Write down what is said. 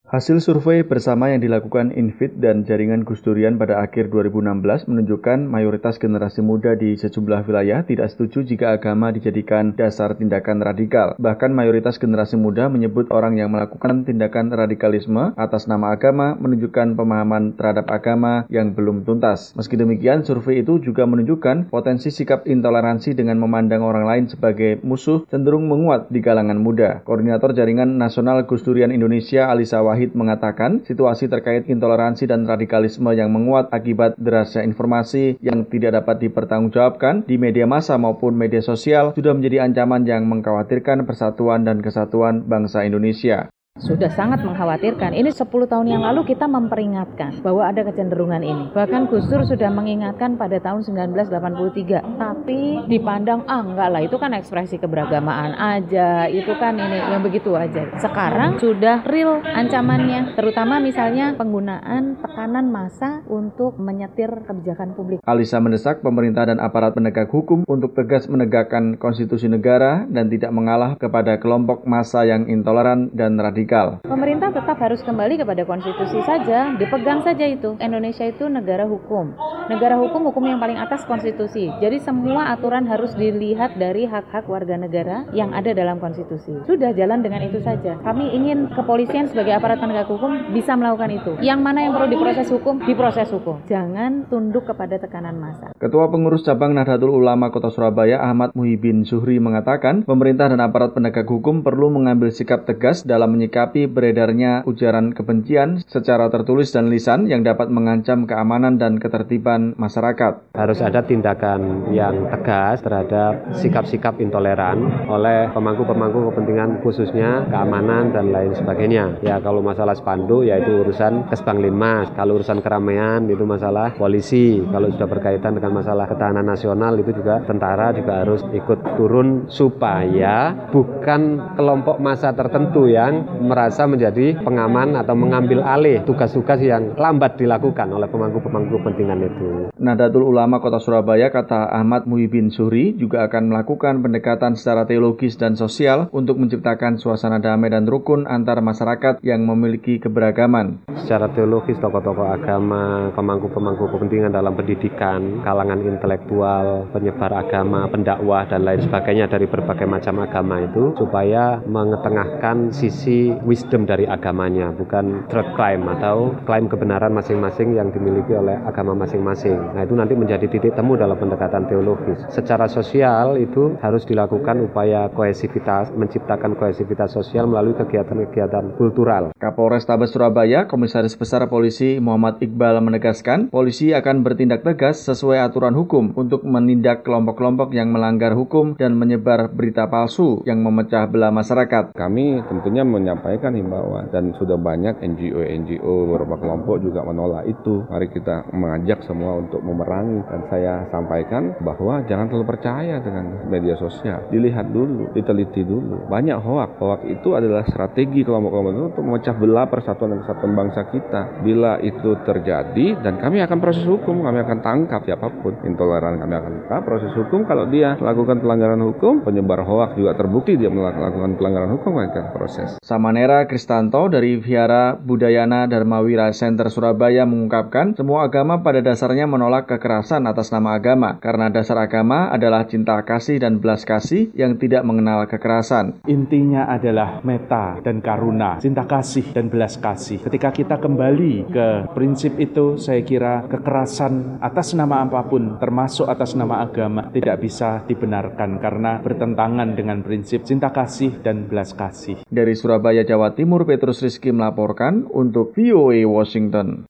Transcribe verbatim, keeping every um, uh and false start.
Hasil survei bersama yang dilakukan Infid dan Jaringan Gus Durian pada akhir dua ribu enam belas menunjukkan mayoritas generasi muda di sejumlah wilayah tidak setuju jika agama dijadikan dasar tindakan radikal. Bahkan mayoritas generasi muda menyebut orang yang melakukan tindakan radikalisme atas nama agama menunjukkan pemahaman terhadap agama yang belum tuntas. Meski demikian, survei itu juga menunjukkan potensi sikap intoleransi dengan memandang orang lain sebagai musuh cenderung menguat di kalangan muda. Koordinator Jaringan Nasional Gus Durian Indonesia, Alisa Wahid, mengatakan situasi terkait intoleransi dan radikalisme yang menguat akibat derasnya informasi yang tidak dapat dipertanggungjawabkan di media massa maupun media sosial sudah menjadi ancaman yang mengkhawatirkan persatuan dan kesatuan bangsa Indonesia. Sudah sangat mengkhawatirkan. Ini sepuluh tahun yang lalu kita memperingatkan bahwa ada kecenderungan ini. Bahkan Gus Dur sudah mengingatkan pada tahun sembilan belas delapan puluh tiga. Tapi dipandang, ah enggak lah, itu kan ekspresi keberagamaan aja. Itu kan ini, yang begitu aja. Sekarang sudah real ancamannya. Terutama misalnya penggunaan tekanan massa untuk menyetir kebijakan publik. Alisa mendesak pemerintah dan aparat penegak hukum untuk tegas menegakkan konstitusi negara dan tidak mengalah kepada kelompok massa yang intoleran dan radikal. Pemerintah tetap harus kembali kepada konstitusi saja, dipegang saja itu. Indonesia itu negara hukum. Negara hukum, hukum yang paling atas konstitusi. Jadi semua aturan harus dilihat dari hak-hak warga negara yang ada dalam konstitusi. Sudah, jalan dengan itu saja. Kami ingin kepolisian sebagai aparat penegak hukum bisa melakukan itu. Yang mana yang perlu diproses hukum, diproses hukum. Jangan tunduk kepada tekanan massa. Ketua Pengurus Cabang Nahdlatul Ulama Kota Surabaya, Ahmad Muhibin Zuhri, mengatakan pemerintah dan aparat penegak hukum perlu mengambil sikap tegas dalam menyikapi beredarnya ujaran kebencian secara tertulis dan lisan yang dapat mengancam keamanan dan ketertiban masyarakat. Harus ada tindakan yang tegas terhadap sikap-sikap intoleran oleh pemangku-pemangku kepentingan khususnya keamanan dan lain sebagainya. Ya kalau masalah spanduk yaitu urusan Kesbang Linmas, kalau urusan keramaian itu masalah polisi, kalau sudah berkaitan dengan masalah ketahanan nasional itu juga tentara juga harus ikut turun supaya bukan kelompok massa tertentu yang merasa menjadi pengaman atau mengambil alih tugas-tugas yang lambat dilakukan oleh pemangku-pemangku kepentingan itu. Nahdlatul Ulama Kota Surabaya, kata Ahmad Muhibin Zuhri, juga akan melakukan pendekatan secara teologis dan sosial untuk menciptakan suasana damai dan rukun antar masyarakat yang memiliki keberagaman. Secara teologis, tokoh-tokoh agama, pemangku-pemangku kepentingan dalam pendidikan, kalangan intelektual, penyebar agama, pendakwah, dan lain sebagainya dari berbagai macam agama itu, supaya mengetengahkan sisi wisdom dari agamanya, bukan truth claim atau klaim kebenaran masing-masing yang dimiliki oleh agama masing-masing. Nah itu nanti menjadi titik temu dalam pendekatan teologis. Secara sosial itu harus dilakukan upaya kohesivitas, menciptakan kohesivitas sosial melalui kegiatan-kegiatan kultural. Kapolres Tabes Surabaya, Komisaris Besar Polisi Muhammad Iqbal menegaskan, polisi akan bertindak tegas sesuai aturan hukum untuk menindak kelompok-kelompok yang melanggar hukum dan menyebar berita palsu yang memecah belah masyarakat. Kami tentunya menyampaikan himbauan dan sudah banyak N G O-N G O beberapa kelompok juga menolak itu. Mari kita mengajak semua untuk memerangi, dan saya sampaikan bahwa jangan terlalu percaya dengan media sosial. Dilihat dulu, diteliti dulu. Banyak hoak. Hoak itu adalah strategi kelompok-kelompok itu untuk memecah belah persatuan dan kesatuan bangsa kita. Bila itu terjadi, dan kami akan proses hukum, kami akan tangkap siapapun intoleran, kami akan tangkap proses hukum. Kalau dia melakukan pelanggaran hukum, penyebar hoak juga terbukti dia melakukan pelanggaran hukum, kami akan proses. Samanera Kristanto dari Vihara Budayana Dharmawira Center Surabaya mengungkapkan, semua agama pada dasarnya menolak kekerasan atas nama agama, karena dasar agama adalah cinta kasih dan belas kasih yang tidak mengenal kekerasan. Intinya adalah meta dan karuna, cinta kasih dan belas kasih. Ketika kita kembali ke prinsip itu, saya kira kekerasan atas nama apapun, termasuk atas nama agama, tidak bisa dibenarkan karena bertentangan dengan prinsip cinta kasih dan belas kasih. Dari Surabaya, Jawa Timur, Petrus Rizky melaporkan untuk V O A Washington.